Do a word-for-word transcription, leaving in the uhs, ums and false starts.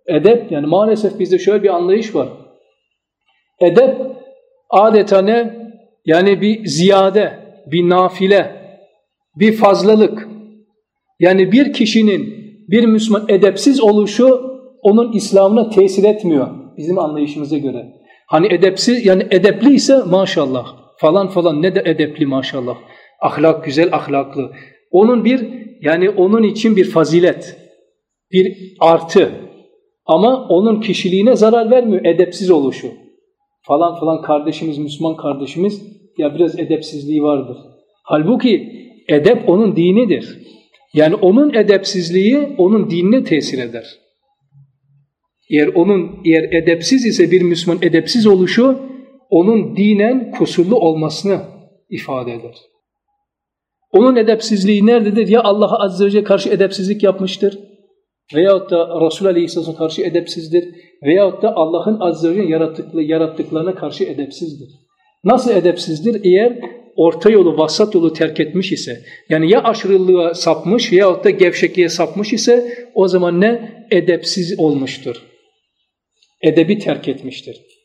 Edep, yani maalesef bizde şöyle bir anlayış var. Edep adeta ne? Yani bir ziyade, bir nafile, bir fazlalık. Yani bir kişinin, bir Müslüman edepsiz oluşu onun İslam'ına tesir etmiyor bizim anlayışımıza göre. Hani edepsiz, yani edepli ise maşallah falan falan, ne de edepli maşallah. Ahlak, güzel ahlaklı. Onun bir, yani onun için bir fazilet, bir artı. Ama onun kişiliğine zarar vermiyor edepsiz oluşu. Falan falan kardeşimiz, Müslüman kardeşimiz ya biraz edepsizliği vardır. Halbuki edep onun dinidir. Yani onun edepsizliği onun dinine tesir eder. Eğer onun eğer edepsiz ise bir Müslüman edepsiz oluşu onun dinen kusurlu olmasını ifade eder. Onun edepsizliği nerededir? Ya Allah'a Azze ve Celle karşı edepsizlik yapmıştır veyahut da Resulullah Aleyhisselam'a karşı edepsizdir veyahut da Allah'ın Azze ve Celle yarattıkları, yarattıklarına karşı edepsizdir. Nasıl edepsizdir? Eğer orta yolu, vasat yolu terk etmiş ise, yani ya aşırılığa sapmış veyahut da gevşekliğe sapmış ise o zaman ne? Edepsiz olmuştur. Edebi terk etmiştir.